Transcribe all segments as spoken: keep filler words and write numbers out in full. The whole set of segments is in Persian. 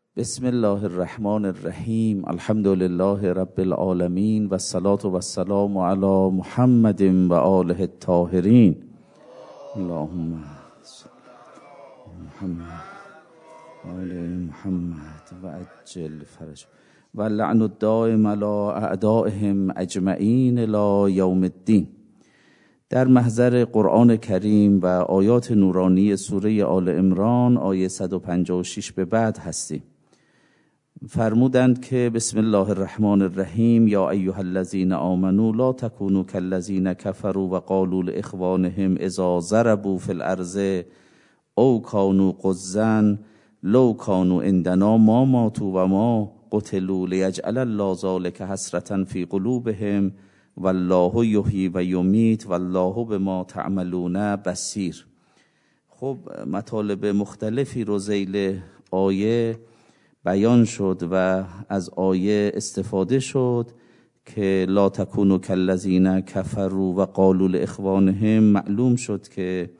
بسم الله الرحمن الرحیم. الحمد لله رب العالمین و الصلاة و السلام علی محمد و آله الطاهرین. اللهم صل محمد و آل محمد و عجل فرج و لعن الدائم علی اعدائهم اجمعین الی یوم الدین. در محضر قرآن کریم و آیات نورانی سوره آل عمران آیه صد و پنجاه و شش به بعد هستیم. فرمودند که بسم الله الرحمن الرحیم یا ایها الذین آمنوا لا تکونوا کالذین کفروا و قالوا لاخوانهم اذا ضربوا فی الارض او کانوا غزا لو کانوا عندنا ما ماتوا و ما قتلوا لیجعل الله ذلک حسرة فی قلوبهم والله یحیی و یمیت والله بما تعملون بصیر. خب مطالب مختلفی رو ذیل آیه بیان شد و از آیه استفاده شد که لا تکونوا کالذین کفروا و قالوا لاخوانهم. معلوم شد که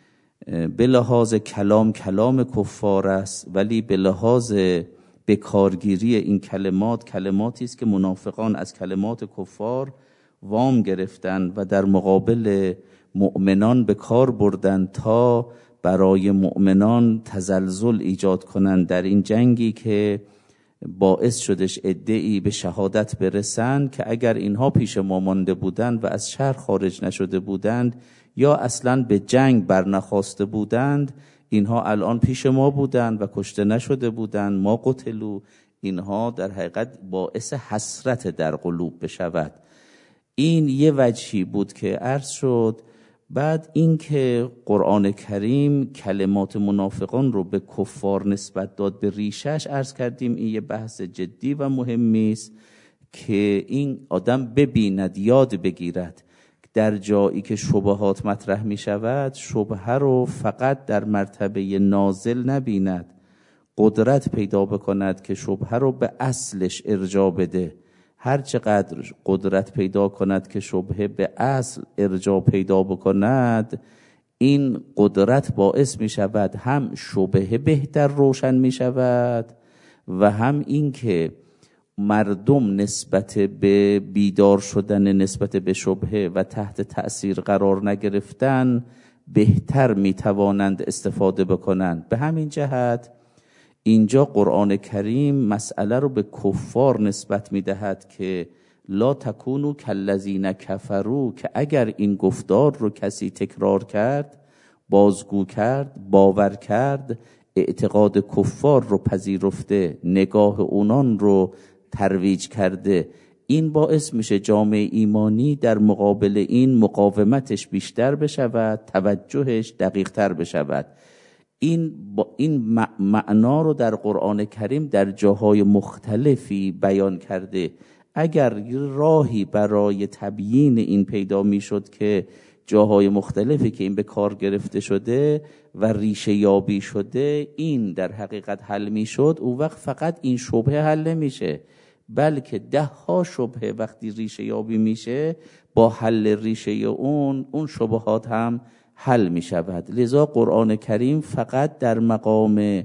به لحاظ کلام کلام کفار است، ولی به لحاظ به کارگیری این کلمات کلماتی است که منافقان از کلمات کفار وام گرفتن و در مقابل مؤمنان به کار بردن تا برای مؤمنان تزلزل ایجاد کنند در این جنگی که باعث شدش عده‌ای به شهادت برسند که اگر اینها پیش ما مانده بودند و از شهر خارج نشده بودند یا اصلاً به جنگ برنخواسته بودند، اینها الان پیش ما بودند و کشته نشده بودند، ما قتلوا. اینها در حقیقت باعث حسرت در قلوب بشود. این یه وجهی بود که عرض شد. بعد این که قرآن کریم کلمات منافقان رو به کفار نسبت داد به ریشش، عرض کردیم این یه بحث جدی و مهمی است که این آدم ببیند، یاد بگیرد در جایی که شبهات مطرح می شود شبهه رو فقط در مرتبه نازل نبیند، قدرت پیدا بکند که شبهه رو به اصلش ارجاع بده. هر چقدر قدرت پیدا کند که شبهه به اصل ارجاع پیدا بکند، این قدرت باعث می شود هم شبهه بهتر روشن می شود و هم این که مردم نسبت به بیدار شدن نسبت به شبهه و تحت تأثیر قرار نگرفتن بهتر می توانند استفاده بکنند. به همین جهت اینجا قرآن کریم مسئله رو به کفار نسبت می دهد که لا تکونوا کالذین کفروا، که اگر این گفتار رو کسی تکرار کرد، بازگو کرد، باور کرد، اعتقاد کفار رو پذیرفته، نگاه اونان رو ترویج کرده، این باعث میشه جامعه ایمانی در مقابل این مقاومتش بیشتر بشود، توجهش دقیق تر بشود. این با این معنا رو در قرآن کریم در جاهای مختلفی بیان کرده. اگر راهی برای تبیین این پیدا می شد که جاهای مختلفی که این به کار گرفته شده و ریشه یابی شده این در حقیقت حل می شد، اون وقت فقط این شبهه حل نمیشه، بلکه ده ها شبهه وقتی ریشه یابی میشه با حل ریشه اون اون شبهات هم حل می شود. لذا قرآن کریم فقط در مقام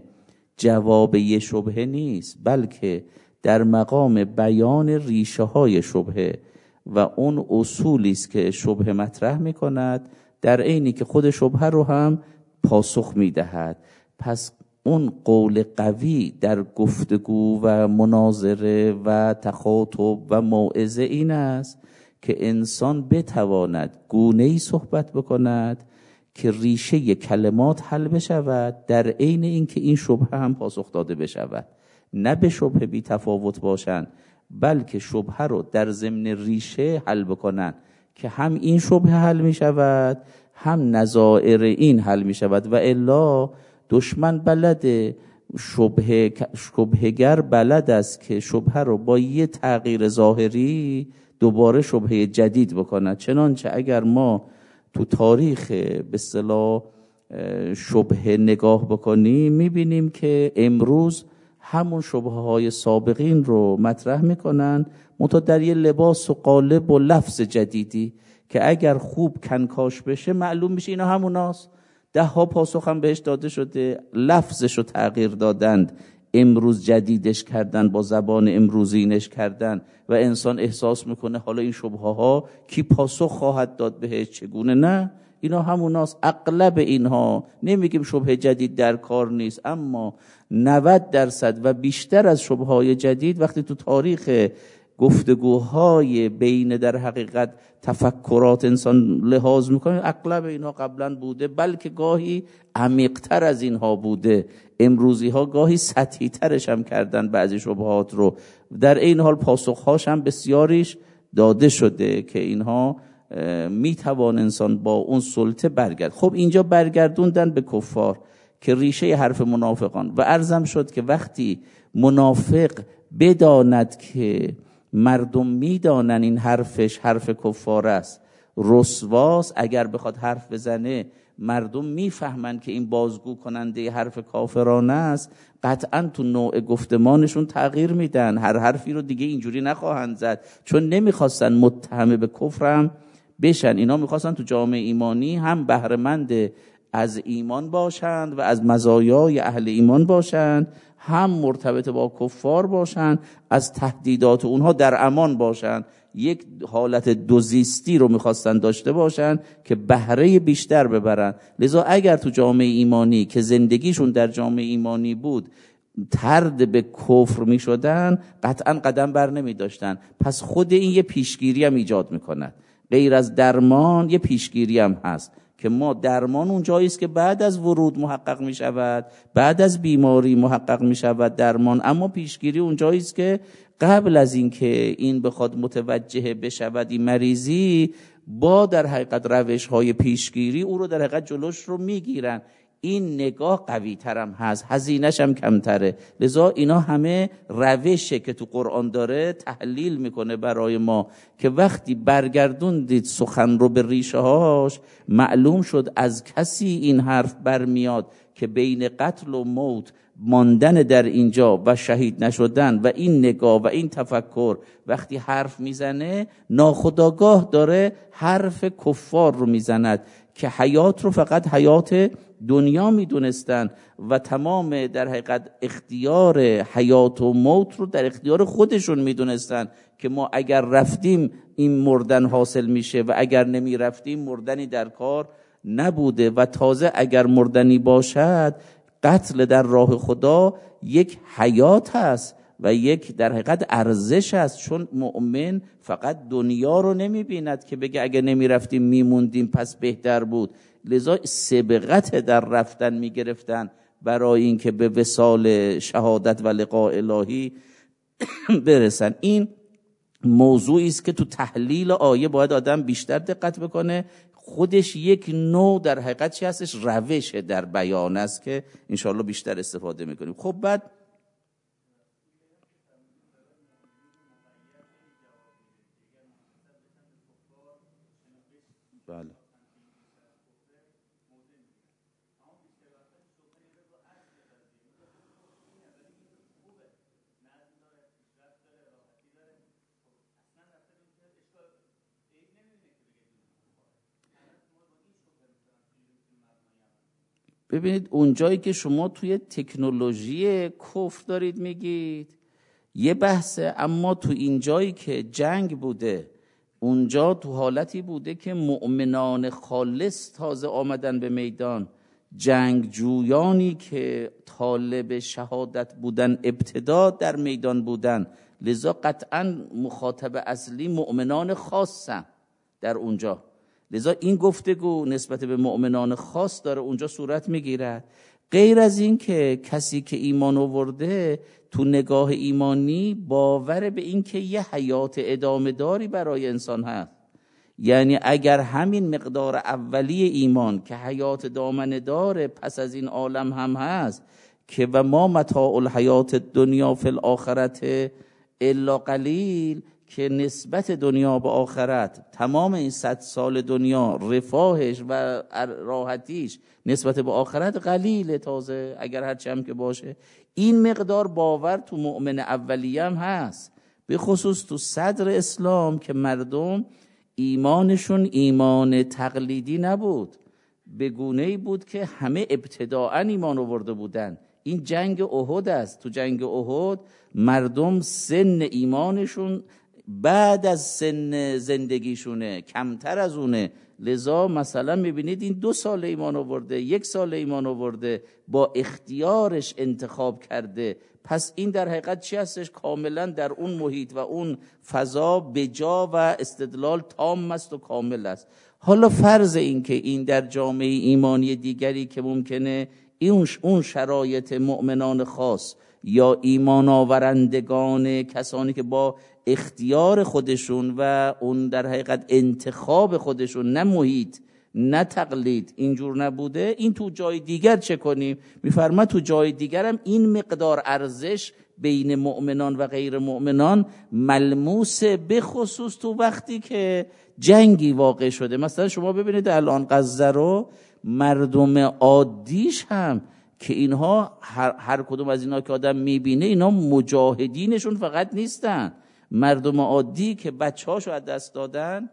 جواب یه شبهه نیست، بلکه در مقام بیان ریشه های شبهه و اون اصولی است که شبهه مطرح می کند، در عینی که خود شبهه رو هم پاسخ می دهد. پس اون قول قوی در گفتگو و مناظره و تخاطب و موعظه این است که انسان بتواند گونه‌ای صحبت بکند که ریشه کلمات حل بشود، در عین اینکه این شبهه هم پاسخ داده بشود. نه به شبهه بی تفاوت باشند، بلکه شبهه رو در ضمن ریشه حل بکنند که هم این شبهه حل می شود هم نظائر این حل می شود. و الا دشمن بلده، شبهه شبهه‌گر بلد است که شبهه رو با یه تغییر ظاهری دوباره شبهه جدید بکند. چنانچه اگر ما تو تاریخ به اصطلاح شبهه نگاه بکنیم میبینیم که امروز همون شبهه های سابقین رو مطرح میکنن، منتها در یه لباس و قالب و لفظ جدیدی که اگر خوب کنکاش بشه معلوم میشه اینا هموناست. ده ها پاسخ هم بهش داده شده، لفظش رو تغییر دادند، امروز جدیدش کردن، با زبان امروزینش کردن و انسان احساس میکنه حالا این شبهه ها کی پاسخ خواهد داد بهش، چگونه؟ نه، اینا هموناست. اغلب اینها، نمیگیم شبهه جدید در کار نیست، اما نود درصد و بیشتر از شبهه های جدید وقتی تو تاریخ گفتگوهای بین در حقیقت تفکرات انسان لحاظ میکنه، اغلب اینها قبلا بوده، بلکه گاهی عمیق‌تر از اینها بوده. امروزی ها گاهی سطحی ترش هم کردن بعضی شبهات رو، در این حال پاسخهاش هم بسیاریش داده شده که اینها میتوان انسان با اون سلطه برگرد. خب اینجا برگردوندن به کفار که ریشه حرف منافقان، و عرضم شد که وقتی منافق بداند که مردم میدانن این حرفش حرف کفار است، رسواست، اگر بخواد حرف بزنه مردم میفهمن که این بازگو کننده حرف کافرانه است، قطعا تو نوع گفتمانشون تغییر میدن، هر حرفی رو دیگه اینجوری نخواهند زد، چون نمیخواستن متهم به کفرم بشن. اینا میخواستن تو جامعه ایمانی هم بهره‌مند از ایمان باشند و از مزایای اهل ایمان باشند، هم مرتبط با کفار باشند، از تهدیدات اونها در امان باشند. یک حالت دوزیستی رو میخواستن داشته باشن که بهره بیشتر ببرن. لذا اگر تو جامعه ایمانی که زندگیشون در جامعه ایمانی بود طرد به کفر میشدن، قطعا قدم بر نمی داشتن. پس خود این یه پیشگیری هم ایجاد میکند، غیر از درمان یه پیشگیری هم هست که ما درمان اون جایی است که بعد از ورود محقق می شود، بعد از بیماری محقق می شود درمان، اما پیشگیری اون جایی است که قبل از این که این بخواد متوجه بشود این مریضی، با در حقیقت روش های پیشگیری او رو در حقیقت جلوش رو میگیرن. این نگاه قوی ترم هست، هزینه‌ش هم کمتره. لذا اینا همه روشه که تو قرآن داره تحلیل میکنه برای ما که وقتی برگردوندید سخن رو به ریشه هاش، معلوم شد از کسی این حرف برمیاد که بین قتل و موت ماندن در اینجا و شهید نشدن و این نگاه و این تفکر، وقتی حرف میزنه ناخودآگاه داره حرف کفار رو میزند که حیات رو فقط حیات دنیا میدونستن و تمام در حقیقت اختیار حیات و موت رو در اختیار خودشون میدونستن که ما اگر رفتیم این مردن حاصل میشه و اگر نمی رفتیم مردنی در کار نبوده، و تازه اگر مردنی باشد قتل در راه خدا یک حیات هست و یک در حقیقت ارزش است، چون مؤمن فقط دنیا رو نمی بیند که بگه اگه نمی رفتیم میموندیم پس بهتر بود. لذا سبقت در رفتن می گرفتن برای اینکه به وصال شهادت و لقاء الهی برسن. این موضوعی است که تو تحلیل آیه باید آدم بیشتر دقت بکنه. خودش یک نوع در حقیقت چی هستش؟ روش در بیان است که انشاءالله بیشتر استفاده میکنیم. خب بعد بله ببینید، اونجایی که شما توی تکنولوژی کفر دارید میگید یه بحثه، اما تو این جایی که جنگ بوده، اونجا تو حالتی بوده که مؤمنان خالص تازه آمدن به میدان، جنگجویانی که طالب شهادت بودن ابتدا در میدان بودن، لذا قطعا مخاطب اصلی مؤمنان خاصن در اونجا. لذا این گفتگو نسبت به مؤمنان خاص داره اونجا صورت میگیرد. غیر از این که کسی که ایمان آورده تو نگاه ایمانی باور به این که یه حیات ادامه داری برای انسان هست، یعنی اگر همین مقدار اولی ایمان که حیات دامنه داره پس از این عالم هم هست که و ما متاع الحیات دنیا فی الاخرت الا قلیل، که نسبت دنیا به آخرت تمام این صد سال دنیا رفاهش و راحتیش نسبت به آخرت قلیله، تازه اگر هرچی هم که باشه. این مقدار باور تو مؤمن اولیه هم هست، به خصوص تو صدر اسلام که مردم ایمانشون ایمان تقلیدی نبود، به گونه‌ای بود که همه ابتداعاً ایمان آورده بودن. این جنگ احد است. تو جنگ احد مردم سن ایمانشون بعد از سن زندگیشونه، کمتر از اونه. لذا مثلا میبینید این دو سال ایمان آورده، یک سال ایمان آورده، با اختیارش انتخاب کرده. پس این در حقیقت چی هستش؟ کاملا در اون محیط و اون فضا بجا و استدلال تام است و کامل است. حالا فرض این که این در جامعه ایمانی دیگری که ممکنه اون شرایط مؤمنان خاص یا ایمان آورندگان، کسانی که با اختیار خودشون و اون در حقیقت انتخاب خودشون، نه محیط نه تقلید، اینجور نبوده، این تو جای دیگر چه کنیم؟ میفرما تو جای دیگر هم این مقدار ارزش بین مؤمنان و غیر مؤمنان ملموسه، به خصوص تو وقتی که جنگی واقع شده. مثلا شما ببینید الان غزه رو، مردم عادیش هم که اینها هر, هر کدوم از اینا که آدم میبینه اینا مجاهدینشون فقط نیستن، مردم عادی که بچه‌هاشو از دست دادن،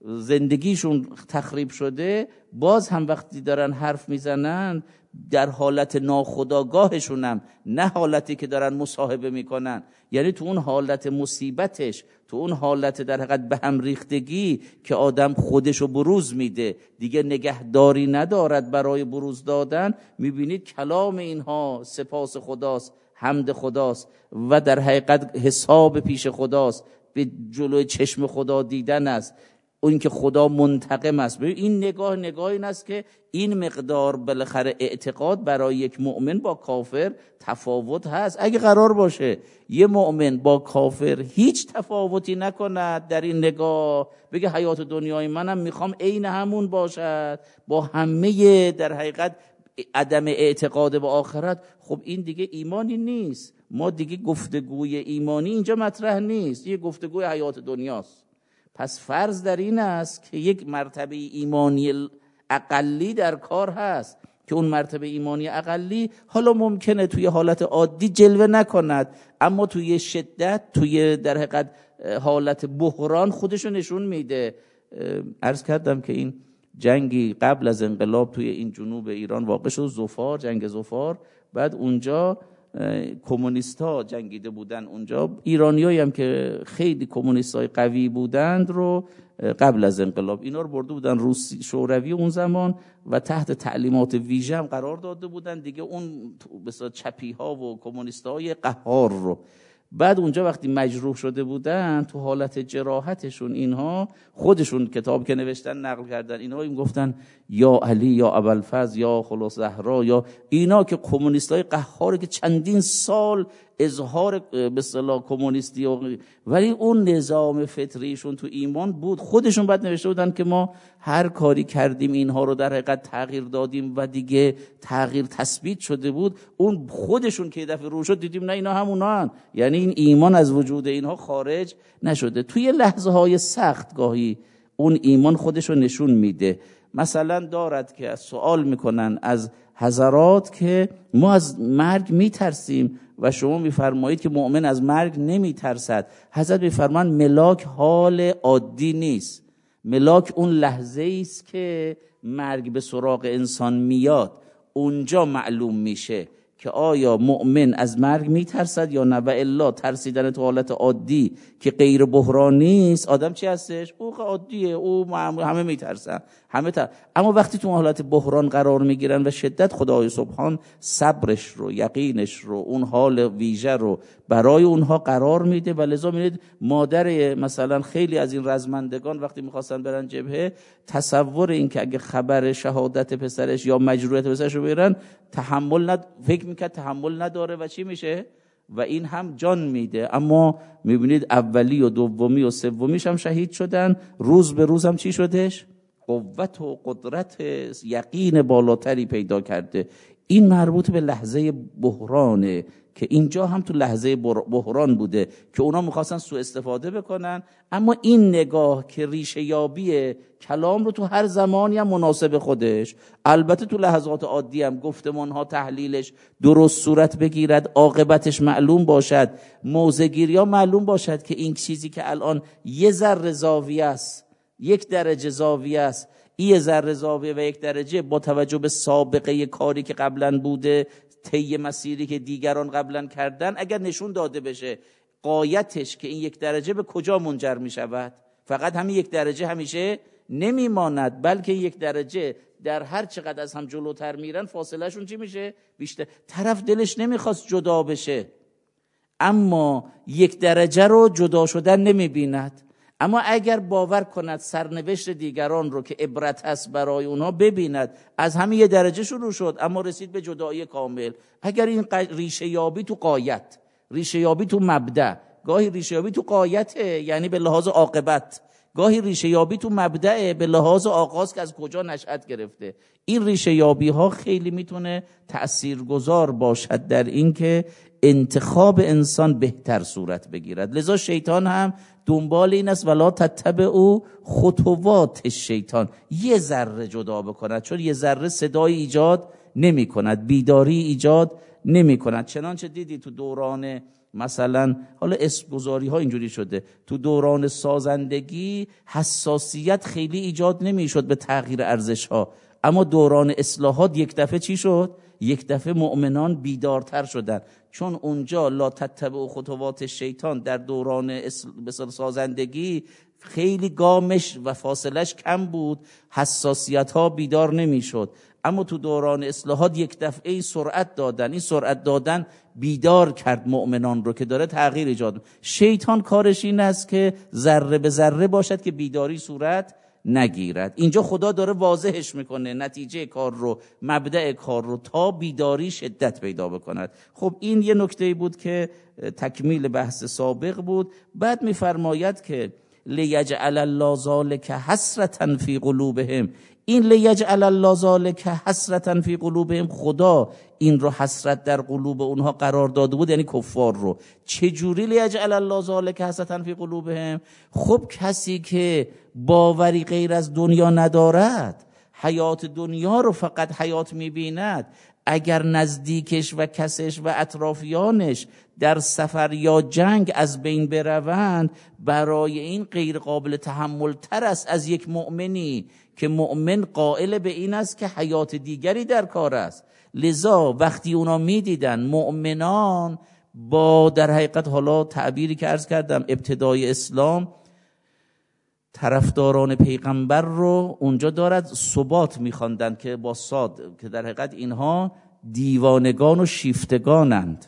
زندگیشون تخریب شده، باز هم وقتی دارن حرف میزنن در حالت ناخودآگاهشونم، نه حالتی که دارن مصاحبه میکنن. یعنی تو اون حالت مصیبتش، تو اون حالت در حقیقت به هم ریختگی که آدم خودشو بروز میده، دیگه نگهداری ندارد برای بروز دادن، میبینید کلام اینها سپاس خداست، حمد خداست و در حقیقت حساب پیش خداست، به جلوی چشم خدا دیدن است، اون که خدا منتقم است. این نگاه نگاه این است که این مقدار بالاخره اعتقاد برای یک مؤمن با کافر تفاوت هست. اگه قرار باشه یه مؤمن با کافر هیچ تفاوتی نکند در این نگاه، بگه حیات دنیای منم میخوام عین همون باشد با همه در حقیقت عدم اعتقاد به آخرت، خب این دیگه ایمانی نیست. ما دیگه گفتگوی ایمانی اینجا مطرح نیست، یه گفتگوی حیات دنیاست. پس فرض در این است که یک مرتبه ایمانی اقلی در کار هست که اون مرتبه ایمانی اقلی حالا ممکنه توی حالت عادی جلوه نکند، اما توی شدت، توی در حقیقت حالت بحران خودشو نشون میده. عرض کردم که این جنگی قبل از انقلاب توی این جنوب ایران واقع شد، ظفار، جنگ ظفار. بعد اونجا کمونیست‌ها جنگیده بودن اونجا، ایرانیایی هم که خیلی کمونیستای قوی بودند رو قبل از انقلاب اینا رو برده بودن روسی شوروی اون زمان و تحت تعلیمات ویژه هم قرار داده بودن دیگه، اون مثلا چپی‌ها و کمونیستای قهار رو. بعد اونجا وقتی مجروح شده بودن تو حالت جراحتشون، اینها خودشون کتاب که نوشتن نقل کردن، اینها این گفتن یا علی یا ابوالفضل یا خلاص زهرا، یا اینا که کمونیستای قهاری که چندین سال اظهار به اصطلاح کمونیستی و ولی اون نظام فطریشون تو ایمان بود، خودشون بعد نوشته بودن که ما هر کاری کردیم اینها رو در حقیقت تغییر دادیم و دیگه تغییر تثبیت شده بود. اون خودشون که دفعه رو شد دیدیم نه اینا همونان، یعنی این ایمان از وجود اینها خارج نشده. توی لحظه های سخت گاهی اون ایمان خودشو نشون میده. مثلا دارد که سوال میکنن از حضرات که ما از مرگ میترسیم و شما میفرمایید که مؤمن از مرگ نمیترسد. حضرت میفرمان ملاک حال عادی نیست، ملاک اون لحظه است که مرگ به سراغ انسان میاد، اونجا معلوم میشه که آیا مؤمن از مرگ میترسد یا نه. و الا ترسیدن تو حالت عادی که غیر بحرانی است، آدم چی هستش؟ او عادیه، او همه میترسن، همه تر... اما وقتی تو حالت بحران قرار میگیرن و شدت، خدای سبحان صبرش رو، یقینش رو، اون حال ویژه رو برای اونها قرار میده. و لذا میبینید مادر مثلا خیلی از این رزمندگان وقتی میخواستن برن جبهه، تصور این که اگه خبر شهادت پسرش یا مجروحیت پسرش رو بیارن، تحمل ند... فکر میکرد تحمل نداره و چی میشه و این هم جان میده. اما میبینید اولی و دومی و سومیش هم شهید شدن، روز به روز هم چی شدش؟ قوت و قدرت یقین بالاتری پیدا کرده. این مربوط به لحظه بحرانه که اینجا هم تو لحظه بحران بوده که اونا میخواستن سوء استفاده بکنن. اما این نگاه که ریشه یابی کلام رو تو هر زمانی هم مناسب خودش، البته تو لحظات عادی هم گفتمانها تحلیلش درست صورت بگیرد، عاقبتش معلوم باشد، موضع‌گیری ها معلوم باشد که این چیزی که الان یه ذره زاویه است، یک درجه زاویه است، این ذره زاویه و یک درجه با توجه به سابقه کاری که قبلا بوده طی مسیری که دیگران قبلا کردن اگر نشون داده بشه غایتش که این یک درجه به کجا منجر می شود، فقط همین یک درجه همیشه نمیماند، بلکه یک درجه در هر چقدر از هم جلوتر میرن فاصله شون چی میشه؟ بیشتر. طرف دلش نمیخواست جدا بشه، اما یک درجه رو جدا شدن نمیبیند. اما اگر باور کند سرنوشت دیگران رو که عبرت هست برای اونها ببیند، از همین یه درجه شروع شد اما رسید به جدایی کامل. اگر این ریشه یابی تو غایت، ریشه یابی تو مبدأ، گاهی ریشه یابی تو غایته یعنی به لحاظ عاقبت، گاهی ریشه یابی تو مبدأ به لحاظ آغاز که از کجا نشأت گرفته. این ریشه یابی ها خیلی میتونه تأثیرگذار باشد در این که انتخاب انسان بهتر صورت بگیرد. لذا شیطان هم دنبال این است ولا تتبعوا خطوات شیطان، یه ذره جدا بکند، چون یه ذره صدای ایجاد نمی کند، بیداری ایجاد نمی کند. چنانچه دیدی تو دوران مثلا حالا اسم گذاری ها اینجوری شده، تو دوران سازندگی حساسیت خیلی ایجاد نمی شد به تغییر ارزش ها، اما دوران اصلاحات یک دفعه چی شد؟ یک دفعه مؤمنان بیدارتر شدن، چون اونجا لا تتبعوا خطوات شیطان در دوران مثلا سازندگی خیلی گامش و فاصلش کم بود، حساسیت ها بیدار نمی شد. اما تو دوران اصلاحات یک دفعه سرعت دادن، این سرعت دادن بیدار کرد مؤمنان رو که داره تغییر ایجاد. شیطان کارش این است که ذره به ذره باشد که بیداری صورت نگیرد. اینجا خدا داره واضحش میکنه نتیجه کار رو، مبدأ کار رو، تا بیداری شدت پیدا بکند. خب این یه نکته بود که تکمیل بحث سابق بود. بعد میفرماید که لیجعل الله ذلک حسرة فی قلوبهم، این لیجعل الله ذلک حسرة فی قلوبهم، خدا این رو حسرت در قلوب اونها قرار داده بود، یعنی کفار رو. چجوری لیجعل الله ذلک حسرة فی قلوبهم؟ خب کسی که باوری غیر از دنیا ندارد، حیات دنیا رو فقط حیات میبیند، اگر نزدیکش و کسش و اطرافیانش در سفر یا جنگ از بین بروند، برای این غیر قابل تحمل تر است از یک مؤمنی که مؤمن قائل به این است که حیات دیگری در کار است. لذا وقتی اونا میدیدن مؤمنان با در حقیقت حالا تعبیری که عرض کردم ابتدای اسلام طرفداران پیغمبر رو اونجا دارد ثبات میخواندند که با صاد، که در حقیقت اینها دیوانگان و شیفتگانند،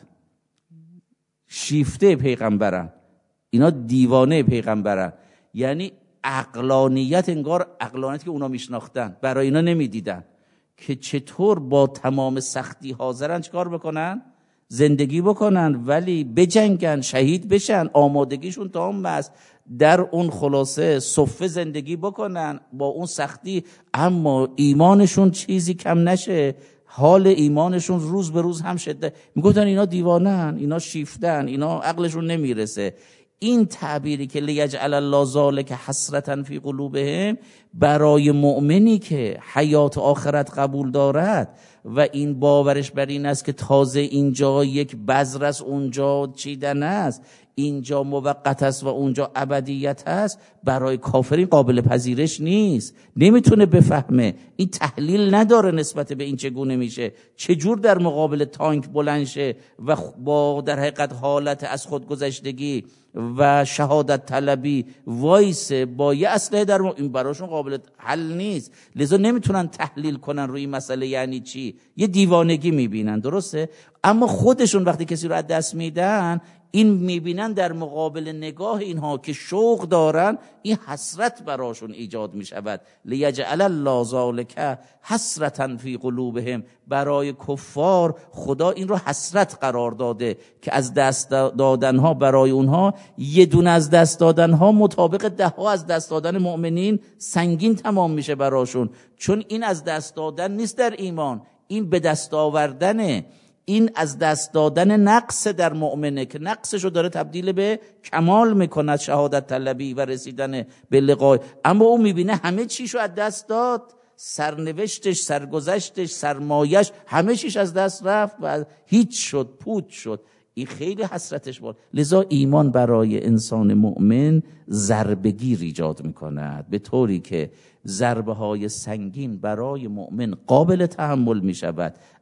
شیفته پیغمبرن، اینا دیوانه پیغمبرن، یعنی عقلانیت، انگار عقلانیت که اونا میشناختن برای اینا نمیدیدن که چطور با تمام سختی حاضرن چیکار بکنن؟ زندگی بکنن، ولی بجنگن، شهید بشن، آمادگیشون تمام است، در اون خلاصه صفه زندگی بکنن با اون سختی، اما ایمانشون چیزی کم نشه، حال ایمانشون روز به روز هم شده. میگفتن اینا دیوانن، اینا شیفتن، اینا عقلشون نمیرسه. این تعبیری که لیجعل الله ذلک حسرة فی قلوبهم، برای مؤمنی که حیات آخرت قبول دارد و این باورش بر این است که تازه اینجا یک بذر است، اونجا چیدن است، اینجا موقت است و اونجا ابدیت است، برای کافرین قابل پذیرش نیست، نمیتونه بفهمه، این تحلیل نداره نسبت به این چگونه میشه، چجور در مقابل تانک بلند شه و با در حقیقت حالت از خودگذشتگی و شهادت طلبی وایسه با یه اسلحه در م... این براشون قابل حل نیست. لذا نمیتونن تحلیل کنن روی این مسئله یعنی چی، یه دیوانگی میبینن، درسته؟ اما خودشون وقتی کسی رو از دست میدن، این میبینن در مقابل نگاه اینها که شوق دارن، این حسرت براشون ایجاد میشود. لیجعل الله ذلک حسرة فی قلوبهم، برای کفار خدا این رو حسرت قرار داده که از دست دادنها برای اونها، یه دونه از دست دادنها مطابق ده ها از دست دادن مؤمنین سنگین تمام میشه براشون، چون این از دست دادن نیست در ایمان، این به دست آوردنه، این از دست دادن نقص در مؤمنه که نقصشو داره تبدیل به کمال میکند، شهادت طلبی و رسیدن به لقای. اما اون میبینه همه چیشو از دست داد، سرنوشتش، سرگذشتش، سرمایش، همه چیش از دست رفت و هیچ شد، پوچ شد. این خیلی حسرتش بود. لذا ایمان برای انسان مؤمن ضربه‌گیر ایجاد میکند، به طوری که ضربه های سنگین برای مؤمن قابل تحمل می شود،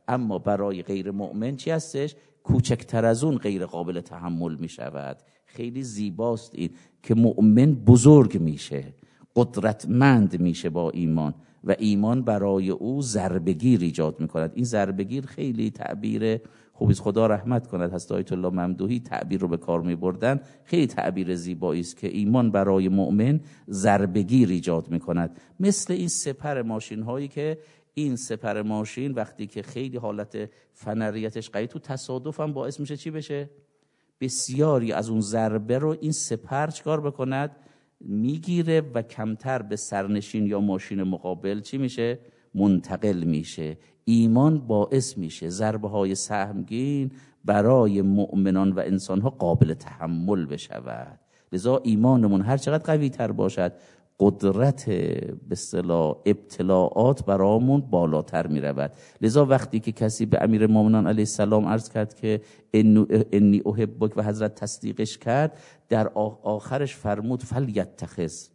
اما برای غیر مؤمن چی هستش؟ کوچکتر از اون غیر قابل تحمل می شود. خیلی زیباست این که مؤمن بزرگ میشه، قدرتمند میشه با ایمان و ایمان برای او ضربگیر ایجاد میکند. این ضربگیر خیلی تعبیر خوبی، خدا رحمت کند، حضرت آیت الله ممدوحی تعبیر رو به کار میبردن، خیلی تعبیر زیبایی است که ایمان برای مؤمن ضربگیر ایجاد میکند. مثل این سپر ماشین هایی که این سپر ماشین وقتی که خیلی حالت فنریتش قوی، تو تصادف هم باعث میشه چی بشه؟ بسیاری از اون ضربه رو این سپر چکار بکند؟ میگیره و کمتر به سرنشین یا ماشین مقابل چی میشه؟ منتقل میشه. ایمان باعث میشه ضربه های سهمگین برای مؤمنان و انسانها قابل تحمل بشود. لذا ایمانمون هر چقدر قوی تر باشد، قدرت به اصطلاح ابتلاعات برامون بالاتر می رود. لذا وقتی که کسی به امیرالمومنین علیه السلام عرض کرد که انی احبک و حضرت تصدیقش کرد، در آخرش فرمود فلیتخذ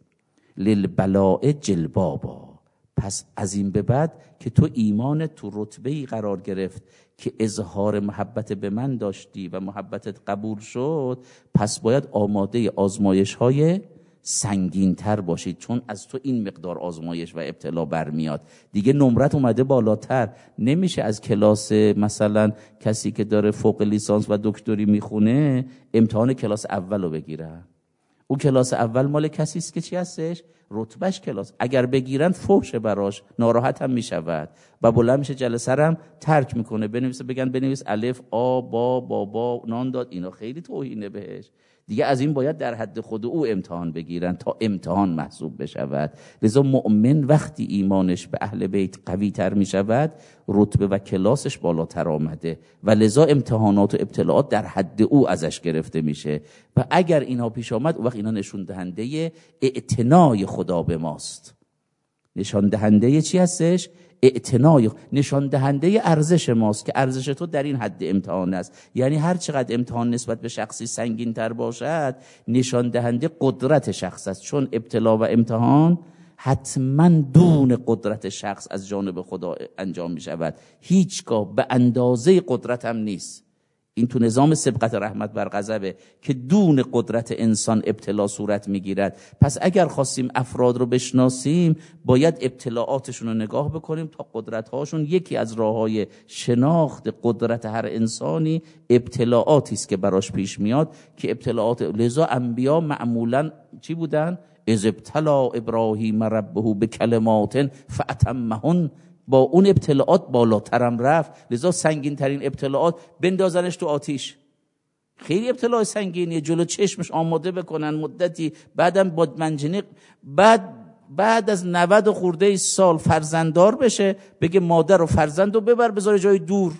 للبلاء جلبابا. پس از این به بعد که تو ایمان تو رتبه‌ای قرار گرفت که اظهار محبت به من داشتی و محبتت قبول شد، پس باید آماده آزمایش های سنگین تر باشید، چون از تو این مقدار آزمایش و ابتلا برمیاد. دیگه نمرت اومده بالاتر، نمیشه از کلاس مثلا کسی که داره فوق لیسانس و دکتری میخونه امتحان کلاس اول رو بگیرن. اون کلاس اول مال کسی است که چی هستش؟ رتبهش کلاس. اگر بگیرن فحش براش، ناراحت هم میشود و بلند میشه جلسه رم ترک میکنه. بنویسه بگن بنویس الف آ با بابا نان داد، اینا خیلی توهینه بهش. دیگه از این باید در حد خود او امتحان بگیرن تا امتحان محسوب بشود. لذا مؤمن وقتی ایمانش به اهل بیت قوی تر می شود، رتبه و کلاسش بالاتر آمده و لذا امتحانات و ابتلاعات در حد او ازش گرفته میشه. و اگر اینها پیش آمد، اون وقت اینا نشون دهنده اعتنای خدا به ماست. نشان دهنده چی هستش؟ اعتنای، نشان دهنده ارزش ماست که ارزش تو در این حد امتحان است. یعنی هر چقدر امتحان نسبت به شخصی سنگین تر باشد، نشان دهنده قدرت شخص است، چون ابتلا و امتحان حتما دون قدرت شخص از جانب خدا انجام می شود، هیچگاه به اندازه قدرت هم نیست. این تو نظام سبقت رحمت بر غضبه که دون قدرت انسان ابتلا صورت میگیرد. پس اگر خواستیم افراد رو بشناسیم، باید ابتلاعاتشون رو نگاه بکنیم تا قدرت‌هاشون. یکی از راه‌های شناخت قدرت هر انسانی ابتلاعاتی است که براش پیش میاد، که ابتلاعات. لذا انبیا معمولاً چی بودن؟ اذ ابتلا ابراهیم ربه بکلمات فاتمهن. با اون ابتلاعات بالاترم رفت. لذا سنگین ترین ابتلاعات بندازنش تو آتیش. خیلی ابتلاع سنگینیه، جلو چشمش آماده بکنن مدتی، بعدم با منجنیق، بعد بعد از نود و خورده سال فرزنددار بشه، بگه مادر و فرزند رو ببر بذار جای دور.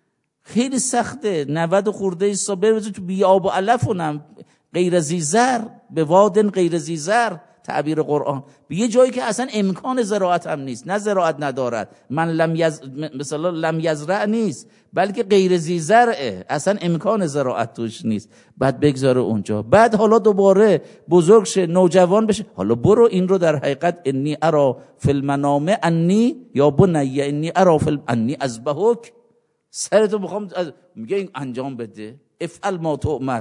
خیلی سخته. نود و خورده سال بذار تو بی آب و علف، اونم غیر ذی به وادن غیر ذی زرع، تعبیر قرآن، به یه جایی که اصلا امکان زراعت هم نیست. نه زراعت ندارد، من لم یز... مثلا لم یزرع نیست، بلکه غیر ذی زرعه، اصلا امکان زراعت توش نیست. بعد بگذاره اونجا، بعد حالا دوباره بزرگ شه، نوجوان بشه، حالا برو این رو در حقیقت انی ارا فی المنام انی یا بنی انی ارا فی انی اذبحک، سرتو میخوام از... میگه این انجام بده، افعل ما تؤمر،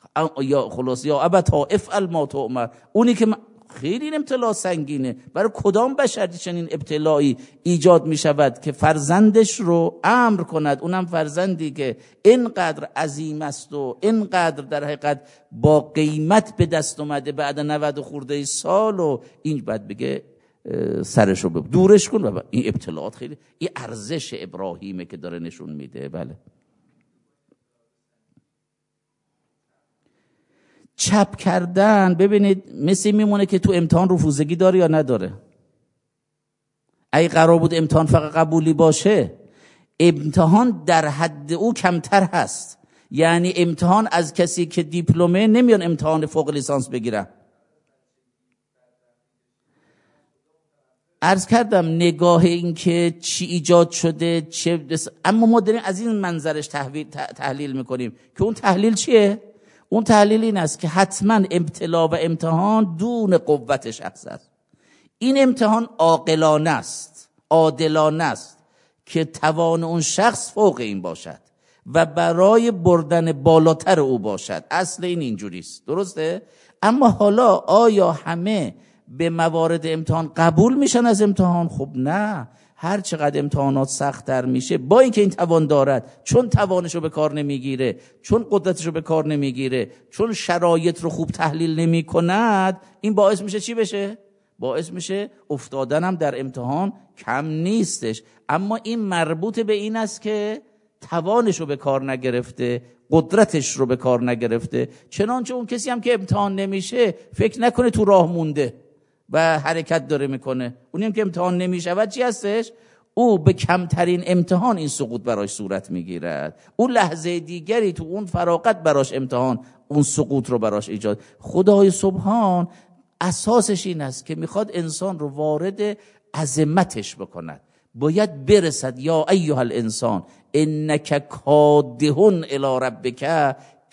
یا خلاص یا ابتا افعل ما تؤمر. اونی که من... خیلی این ابتلا سنگینه. برای کدام بشر چنین ابتلایی ایجاد می شود که فرزندش رو امر کند، اونم فرزندی که اینقدر عظیم است و اینقدر در حقیقت با قیمت به دست اومده بعد نود خورده سال، و این بعد بگه سرش رو دورش کن. و این ابتلاات خیلی، این ارزش ابراهیمه که داره نشون میده. بله. چپ کردن، ببینید مثل میمونه که تو امتحان رفوزگی داره یا نداره. اگه قرار بود امتحان فقط قبولی باشه، امتحان در حد او کمتر هست. یعنی امتحان از کسی که دیپلمه نمیان امتحان فوق لیسانس بگیرن. عرض کردم نگاه این که چی ایجاد شده چه دس... اما ما داریم از این منظرش تحویل تحلیل میکنیم که اون تحلیل چیه؟ اون تحلیل این است که حتما ابتلا و امتحان دون قوت شخص است. این امتحان عاقلانه است، عادلانه است که توان اون شخص فوق این باشد و برای بردن بالاتر او باشد. اصل این اینجوریست، درسته؟ اما حالا آیا همه به موارد امتحان قبول میشن از امتحان؟ خب نه. هر چقدر امتحانات سخت‌تر میشه، با اینکه این توان دارد، چون توانشو به کار نمیگیره، چون قدرتشو به کار نمیگیره، چون شرایط رو خوب تحلیل نمیکند، این باعث میشه چی بشه؟ باعث میشه افتادنم در امتحان کم نیستش. اما این مربوط به این است که توانشو به کار نگرفته، قدرتش رو به کار نگرفته. چنانچه اون کسی هم که امتحان نمیشه فکر نکنه تو راه مونده و حرکت داره میکنه. اونی هم که امتحان نمیشود چی هستش؟ او به کمترین امتحان این سقوط براش صورت میگیرد. اون لحظه دیگری تو اون فراغت براش امتحان اون سقوط رو براش ایجاد. خدای سبحان اساسش این است که میخواد انسان رو وارد عظمتش بکند. باید برسد یا ایها الانسان انک کادحون الی ربک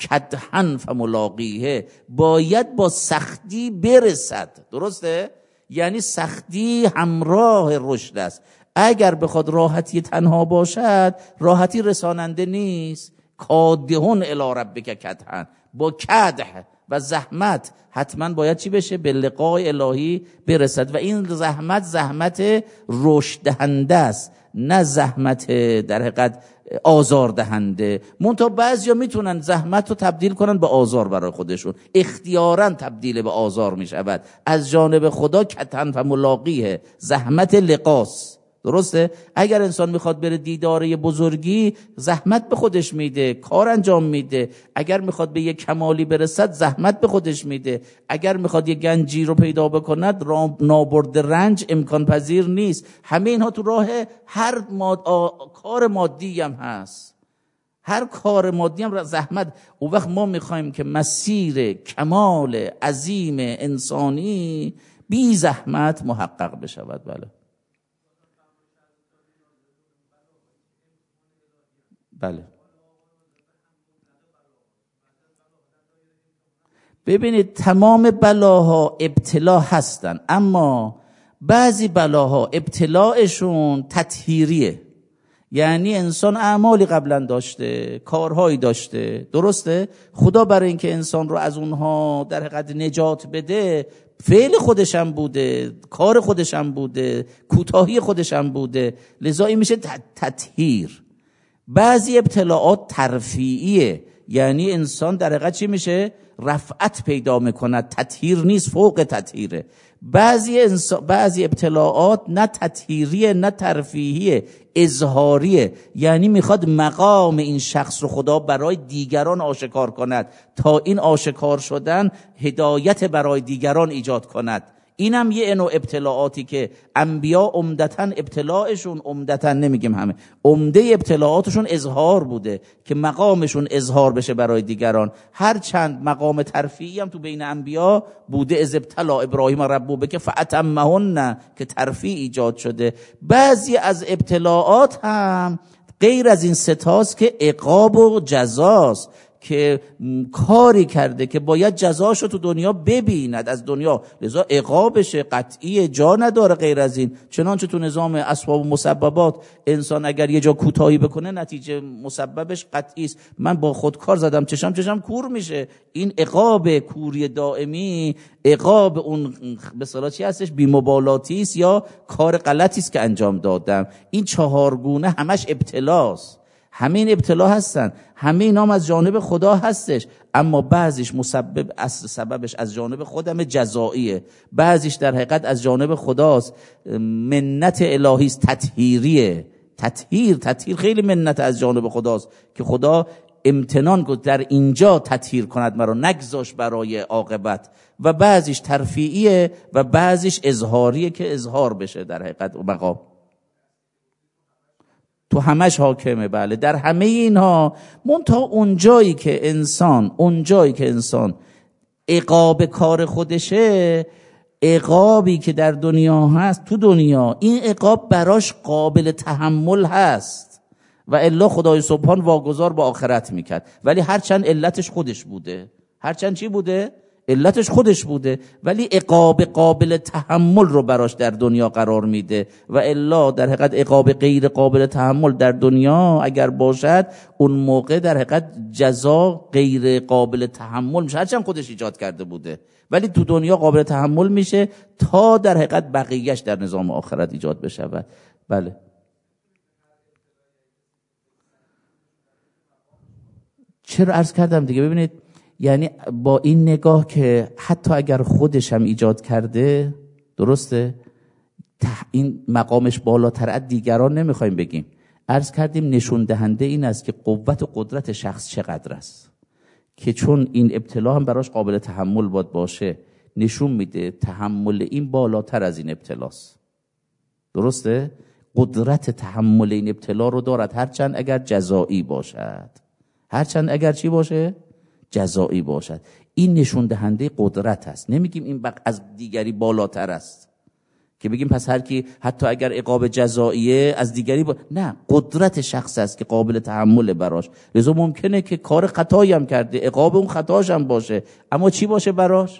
کدحا فملاقیه. باید با سختی برسد، درسته؟ یعنی سختی همراه رشد است. اگر بخواد راحتی تنها باشد، راحتی رساننده نیست. کادحون الی ربک کدحا، با کدح و زحمت حتما باید چی بشه؟ به لقای الهی برسد. و این زحمت زحمت رشد دهنده است، نه زحمت در حقیقت آزار دهنده. منتها بعضیا میتونن زحمت رو تبدیل کنن به آزار برای خودشون، اختیاراً تبدیل به آزار میشود. از جانب خدا کتن و ملاقیه، زحمت لقاس، درسته؟ اگر انسان میخواد بره دیداره بزرگی، زحمت به خودش میده، کار انجام میده. اگر میخواد به یک کمالی برسد، زحمت به خودش میده. اگر میخواد یک گنجی رو پیدا بکند، نابرد رنج امکان پذیر نیست. همه اینها تو راه هر ماد... آ... کار مادی هم هست. هر کار مادی هم زحمت. اون وقت ما میخوایم که مسیر کمال عظیم انسانی بی زحمت محقق بشود. بله بله. ببینید تمام بلاها ابتلا هستن، اما بعضی بلاها ابتلاعشون تطهیریه. یعنی انسان اعمالی قبلا داشته، کارهایی داشته، درسته؟ خدا برای اینکه انسان رو از اونها در حقیقت نجات بده، فعل خودشم بوده، کار خودشم بوده، کوتاهی خودشم بوده، لذا این میشه تطهیر. بعضی ابتلاعات ترفیعیه، یعنی انسان در حقیقت چی میشه؟ رفعت پیدا میکند، تطهیر نیست، فوق تطهیره. بعضی انسان بعضی ابتلاعات نه تطهیریه نه ترفیعیه، اظهاریه، یعنی میخواد مقام این شخص رو خدا برای دیگران آشکار کند تا این آشکار شدن هدایت برای دیگران ایجاد کند. اینم یه نوع ابتلاعاتی که انبیا عمدتاً ابتلاعشون عمدتاً نمیگیم همه، عمده ابتلاعاتشون اظهار بوده که مقامشون اظهار بشه برای دیگران. هر چند مقام ترفیعی هم تو بین انبیا بوده، از ابتلا ابراهیم ربه که فاتمهن که ترفیع ایجاد شده. بعضی از ابتلاعات هم غیر از این ستاست که عقاب و جزاست، که کاری کرده که باید جزاشو تو دنیا ببیند از دنیا، لذا عقابش قطعی، جا نداره غیر از این. چنانچه تو نظام اسباب و مسببات انسان اگر یه جا کوتاهی بکنه نتیجه مسببش قطعی است. من با خودکار زدم چشم چشم کور میشه، این عقاب کوری دائمی، عقاب اون به اصطلاح چی هستش؟ بی‌مبالاتی است یا کار غلطی است که انجام دادم. این چهار گونه همش ابتلاست، همه این ابتلا هستن، همه اینام از جانب خدا هستش، اما بعضیش مسبب اصل سببش از جانب خودم جزاییه، بعضیش در حقیقت از جانب خداست، منت الهی است، تطهیریه. تطهیر تطهیر خیلی منت از جانب خداست که خدا امتنان کند در اینجا تطهیر کند مرا، نگذاش برای عاقبت. و بعضیش ترفیعیه و بعضیش اظهاریه که اظهار بشه در حقیقت مقام. تو همش حاکمه. بله در همه اینها، منتها اون جایی که انسان اون جایی که انسان عقاب کار خودشه، عقابی که در دنیا هست، تو دنیا این عقاب براش قابل تحمل هست و الا خدای سبحان واگذار به آخرت میکرد. ولی هرچند علتش خودش بوده، هرچند چی بوده؟ علتش خودش بوده، ولی عقاب قابل تحمل رو براش در دنیا قرار میده. و الا در حقیقت عقاب غیر قابل تحمل در دنیا اگر باشد، اون موقع در حقیقت جزا غیر قابل تحمل میشه، هرچند خودش ایجاد کرده بوده، ولی تو دنیا قابل تحمل میشه تا در حقیقت بقیهش در نظام آخرت ایجاد بشه. بله. چرا عرض کردم دیگه؟ ببینید، یعنی با این نگاه که حتی اگر خودش هم ایجاد کرده، درسته، این مقامش بالاتر از دیگران نمیخوایم بگیم. عرض کردیم نشون دهنده این است که قوت و قدرت شخص چقدر است، که چون این ابتلا هم براش قابل تحمل باید باشه، نشون میده تحمل این بالاتر از این ابتلاست. درسته؟ قدرت تحمل این ابتلا رو دارد، هرچند اگر جزایی باشد. هرچند اگر چی باشه؟ جزایی باشد. این نشون دهنده قدرت است. نمیگیم این بق از دیگری بالاتر است که بگیم پس هر کی حتی اگر عقاب جزاییه از دیگری با... نه، قدرت شخص است که قابل تحمل براش. لذا ممکنه که کار خطایی هم کرده، عقاب اون خطاش هم باشه، اما چی باشه براش؟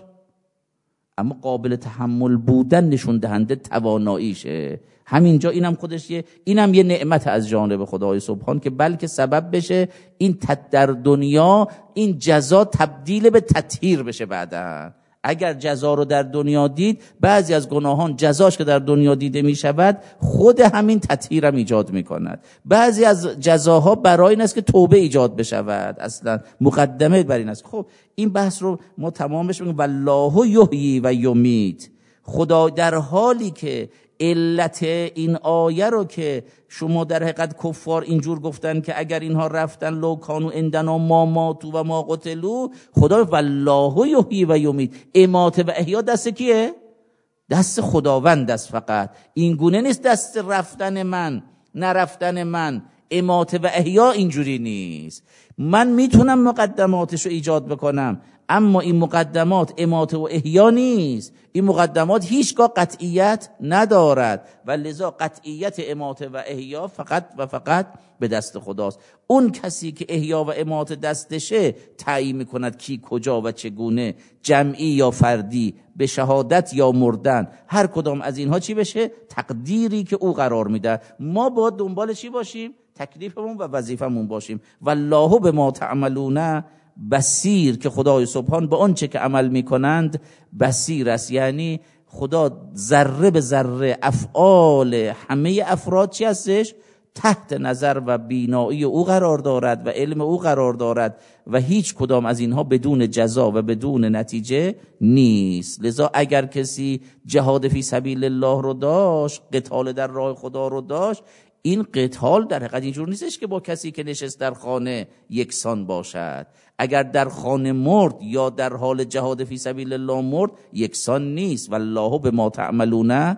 اما قابل تحمل بودن نشون دهنده تواناییشه. همینجا اینم خودش یه اینم یه نعمت از جانب خدای سبحان که بلکه سبب بشه این تد در دنیا این جزا تبدیل به تطهیر بشه. بعداً اگر جزا رو در دنیا دید، بعضی از گناهان جزاش که در دنیا دیده می شود خود همین تطهیر هم ایجاد می کند. بعضی از جزاها برای این است که توبه ایجاد بشود، اصلا مقدمه بر این است. خب این بحث رو ما تمامش میگیم والله یحیی و یمیت. خدا در حالی که علت این آیه رو که شما در حقیقت کفار اینجور گفتن که اگر اینها رفتن لو کانوا عندنا ما ماتوا و ما قتلوا، خدا والله یحیی و یمیت، اماته و احیا دست کیه؟ دست خداوند است. فقط این گونه نیست دست رفتن من نرفتن من، اماته و احیا اینجوری نیست. من میتونم مقدماتش رو ایجاد بکنم، اما این مقدمات اماته و احیا نیست. این مقدمات هیچگاه قطعیت ندارد و لذا قطعیت اماته و احیا فقط و فقط به دست خداست. اون کسی که احیا و اماته دستشه تعیین میکند کی کجا و چگونه، جمعی یا فردی، به شهادت یا مردن، هر کدام از اینها چی بشه؟ تقدیری که او قرار میده. ما باید دنبال چی باشیم؟ تکلیفمون و وظیفمون باشیم. والله بما تعملون بصیر، که خدای سبحان به آنچه که عمل میکنند بصیر است. یعنی خدا ذره به ذره افعال همه افراد چی هستش؟ تحت نظر و بینایی او قرار دارد و علم او قرار دارد و هیچ کدام از اینها بدون جزا و بدون نتیجه نیست. لذا اگر کسی جهاد فی سبیل الله رو داشت، قتال در راه خدا رو داشت، این قتال در حقیقت اینجور نیستش که با کسی که نشست در خانه یکسان باشد. اگر در خانه مرد یا در حال جهاد فی سبیل الله مرد یکسان نیست. والله بما تعملون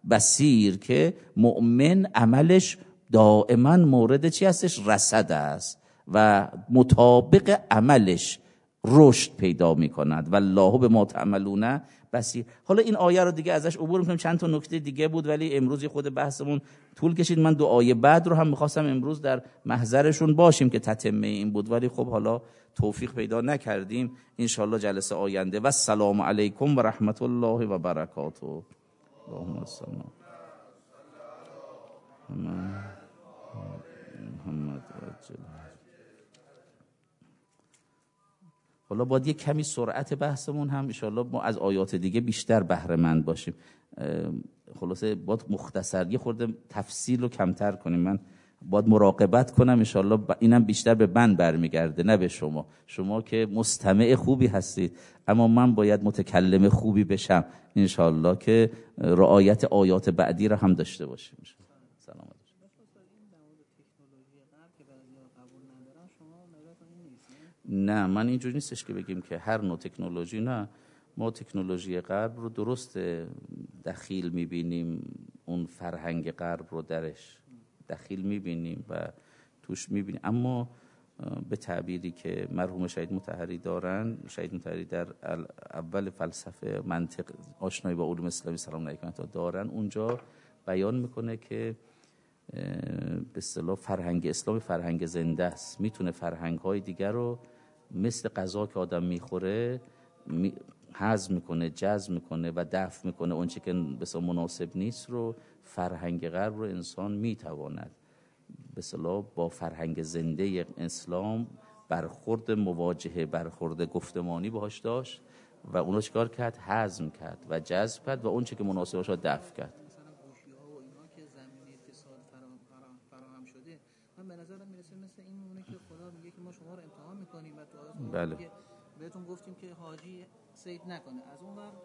بصیر، که مؤمن عملش دائما مورد چی هستش؟ رصد است و مطابق عملش رشد پیدا می کند. والله بما تعملون بصیر. حالا این آیه رو دیگه ازش عبور میکنیم. چند تا نکته دیگه بود ولی امروز خود بحثمون طول کشید. من دو آیه بعد رو هم میخواستم امروز در محضرشون باشیم که تتمه این بود، ولی خب حالا توفیق پیدا نکردیم. انشالله جلسه آینده. و السلام علیکم و رحمت الله و برکاته. اللهم صل محمد. حالا باید یک کمی سرعت بحثمون هم انشالله ما از آیات دیگه بیشتر بهره مند باشیم. خلاصه باید مختصر یه خورده تفصیل رو کمتر کنیم. من باید مراقبت کنم انشالله اینم بیشتر به من برمیگرده نه به شما. شما که مستمع خوبی هستید، اما من باید متکلم خوبی بشم انشالله که رعایت آیات بعدی رو هم داشته باشیم. سلام. نه، من اینجوری نیستش که بگیم که هر نوع تکنولوژی، نه، ما تکنولوژی غرب رو درست دخیل میبینیم، اون فرهنگ غرب رو درش دخیل میبینیم و توش میبینیم، اما به تعبیری که مرحوم شهید مطهری دارن، شهید مطهری در اول فلسفه منطق آشنایی با علوم اسلامی سلام علیکم دارن، اونجا بیان میکنه که به اصطلاح فرهنگ اسلامی فرهنگ زنده است، میتونه فرهنگ های دیگر رو مثل غذا که آدم میخوره حذف میکنه، جذب میکنه و دفع میکنه اون چی که بسیار مناسب نیست رو. فرهنگ غرب رو انسان میتواند به اصطلاح با فرهنگ زنده اسلام برخورد مواجهه، برخورد گفتمانی باهاش داشت و اونو چیکار کرد؟ هضم کرد و جذب کرد و اون چی که مناسب باشه دفع کرد. مثلا گوشی‌ها و اینا که زمینه اتصال فراهم فراهم شده، من به نظرم میرسه مثل این میمونه که خدا میگه که ما شما رو امتحان میکنیم و تو آیات بله. میگه بهتون گفتیم که حاجی صید نکنه، از اون ور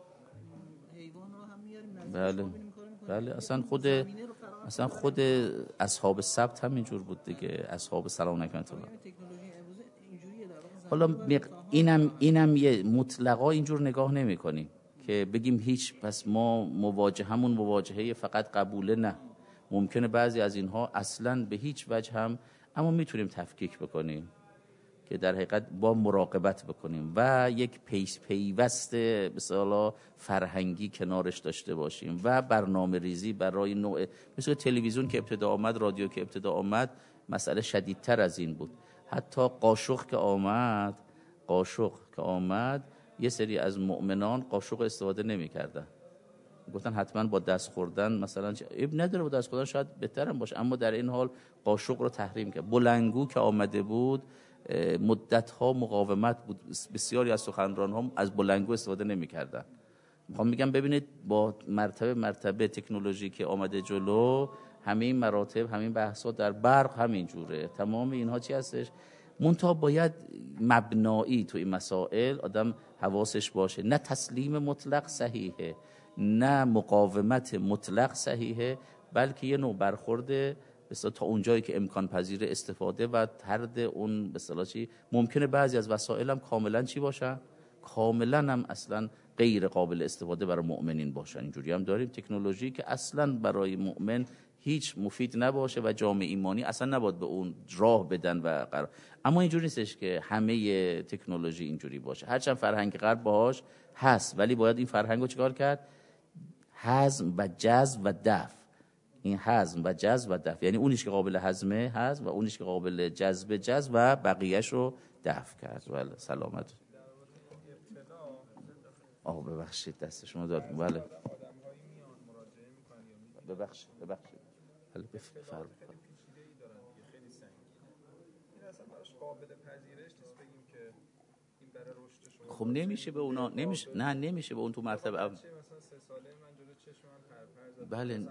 حیوان رو هم میاریم نزدیک بله. شما ببینیم کار میکنه. بله اصلا خود اصلا خود اصحاب سبت هم اینجور بود دیگه، اصحاب سلام نکنه تو. تکنولوژی امروز اینجوریه در حالا مق... اینم اینم یه مطلقا اینجور نگاه نمی کنیم که بگیم هیچ پس ما مواجهمون مواجهه فقط قبوله، نه، ممکنه بعضی از اینها اصلا به هیچ وجه هم، اما میتونیم تفکیک بکنیم که در حقیقت با مراقبت بکنیم و یک پیس پیوست به اصطلاح فرهنگی کنارش داشته باشیم و برنامه ریزی برای نوع، مثل تلویزیون که ابتدا آمد، رادیو که ابتدا آمد، مسئله شدیدتر از این بود. حتی قاشق که آمد، قاشق که آمد یه سری از مؤمنان قاشق استفاده نمی‌کردن، گفتن حتما با دست خوردن مثلا اب نداره، با دست خوردن شاید بهتر هم باشه، اما در این حال قاشق رو تحریم کرد. بلنگو که آمده بود مدت ها مقاومت بود، بسیاری از سخنران هم از بلنگو استفاده نمی کردن. میخوام میگم ببینید با مرتبه مرتبه تکنولوژی که آمده جلو، همه این مراتب، همین بحثا در برق همین جوره، تمام اینها چی هستش؟ منتها باید مبنایی تو این مسائل آدم حواسش باشه، نه تسلیم مطلق صحیحه، نه مقاومت مطلق صحیحه، بلکه یه نوع برخورده مثلا تا اونجایی که امکان پذیر استفاده و طرد اون به اصطلاح چی، ممکنه بعضی از وسایل هم کاملا چی باشن، کاملا هم اصلا غیر قابل استفاده برای مؤمنین باشن. اینجوری هم داریم تکنولوژی که اصلا برای مؤمن هیچ مفید نباشه و جامعه ایمانی اصلا نباید به اون راه بدن و قرار. اما اینجوری نیستش که همه تکنولوژی اینجوری باشه، هرچند فرهنگ غرب باهاش هست، ولی باید این فرهنگو چیکار کرد؟ هضم و جذب و دفع. این هضم و جذب و دفع، یعنی اونیش که قابل هضمه هضم و اونیش که قابل جذب جذب و بقیه‌اش رو دفع کرد. بله سلامت. آه ببخشید دست شما داد. بله ببخشید ببخشید بله بفرمایید. خب نمیشه به اونا، نمیشه، نه نمیشه به اون تو مرتبه اول. بله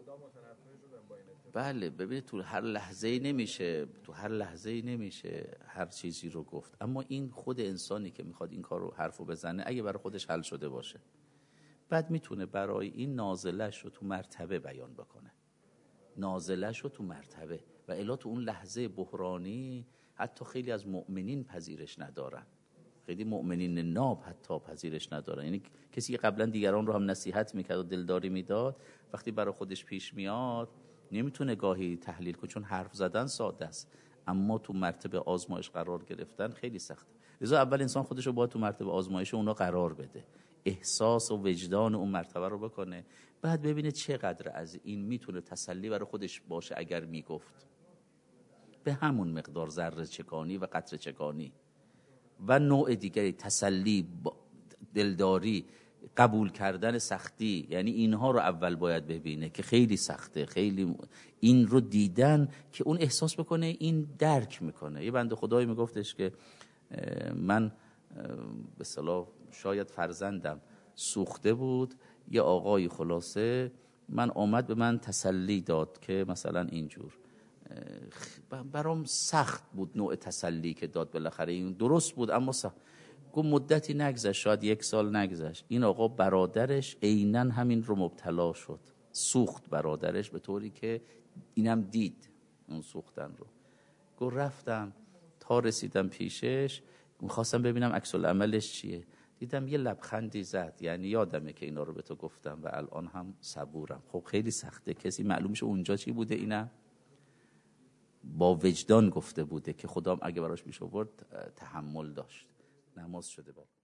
بله ببینید تو هر لحظه‌ای نمیشه، تو هر لحظه‌ای نمیشه هر چیزی رو گفت، اما این خود انسانی که میخواد این کار رو حرفو بزنه اگه برای خودش حل شده باشه، بعد میتونه برای این نازلش رو تو مرتبه بیان بکنه، نازلش رو تو مرتبه، و الا تو اون لحظه بحرانی حتی خیلی از مؤمنین پذیرش ندارن، خیلی مؤمنین ناب حتی پذیرش ندارن. یعنی کسی که قبلا دیگران رو هم نصیحت میکرد و دلداری میداد، وقتی برای خودش پیش میاد نمیتونه گاهی تحلیل کنه، چون حرف زدن ساده است اما تو مرتبه آزمایش قرار گرفتن خیلی سخته. لذا اول انسان خودش رو باید تو مرتبه آزمایش اونا قرار بده، احساس و وجدان اون مرتبه رو بکنه، بعد ببینه چقدر از این میتونه تسلی برای خودش باشه اگر میگفت، به همون مقدار ذره چکانی و قطره چکانی و نوع دیگری تسلی، دلداری، قبول کردن سختی، یعنی اینها رو اول باید ببینه که خیلی سخته، خیلی این رو دیدن که اون احساس بکنه این درک میکنه. یه بنده خدایی میگفتش که من به اصطلاح شاید فرزندم سوخته بود، یه آقای خلاصه من آمد به من تسلی داد که مثلا اینجور، برام سخت بود نوع تسلی که داد، بالاخره این درست بود اما سخت. گفت مدتی نگذشت، شاید یک سال نگذشت، این آقا برادرش عیناً همین رو مبتلا شد، سوخت برادرش به طوری که اینم دید اون سوختن رو. گفت رفتم تا رسیدم پیشش، میخواستم ببینم عکس العملش چیه، دیدم یه لبخندی زد، یعنی یادمه که اینا رو به تو گفتم و الان هم صبورم. خب خیلی سخته، کسی معلوم شه اونجا چی بوده، اینم با وجدان گفته بوده که خدام اگه براش میشه برد تحمل داشت. نماز شده بر